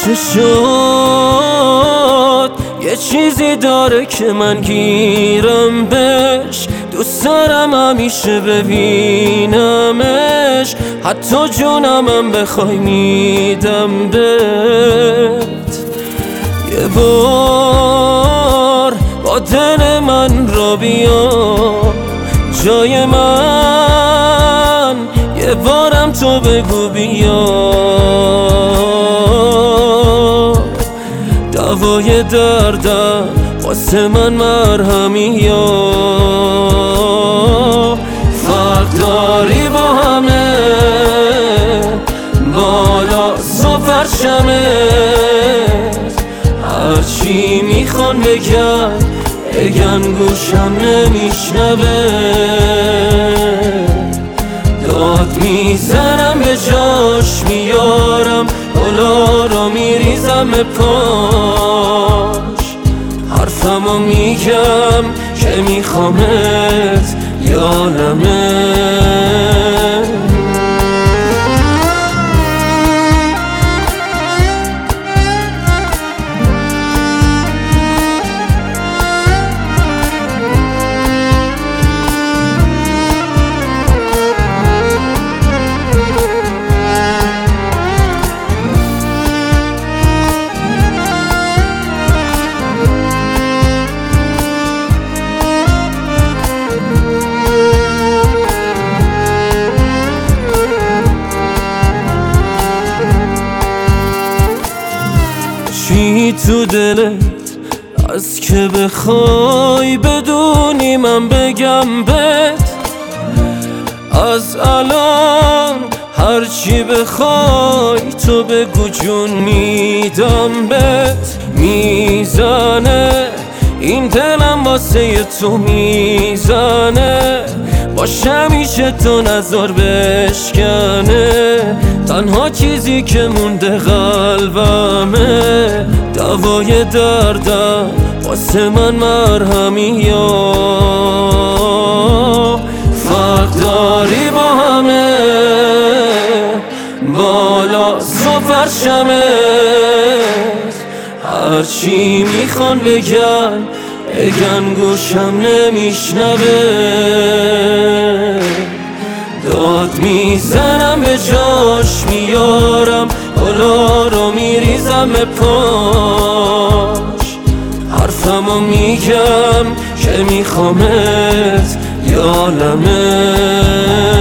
چه شد؟ یه چیزی داره که من گیرم بهش، دوست دارم همیشه ببینمش، حتی جونمم بخوای میدم بهت. یه بار با دل من را بیا جای من، یه بارم تو بگو بیا، دوای دردم واسه من مرهمی یا فرق داری با همه، بالا و فرشمت، هرچی میخوان بگن گوشم نمیشنوه، داد میزنم به جاش میارم، گلا را میریزم به پاش، حرفمو میگم که میخوامت یادمه. چی تو دلت از که بخوای بدونی من بگم بهت، از الان هرچی بخوای تو بگو جون میدم بهت. میزنه این دلم واسه تو میزنه، باش همیشه تو نذار بشکنه، تنها چیزی که مونده قلبمه، دوای دردم واسه من مرهمی یا فرق داری با همه، بالا و فرشمت، هرچی میخوان بگن گوشم نمیشنوه، داد میزنم به جاش میارم، گلا رو میریزم به پاش، حرفمو میگم که میخوامت یادمه.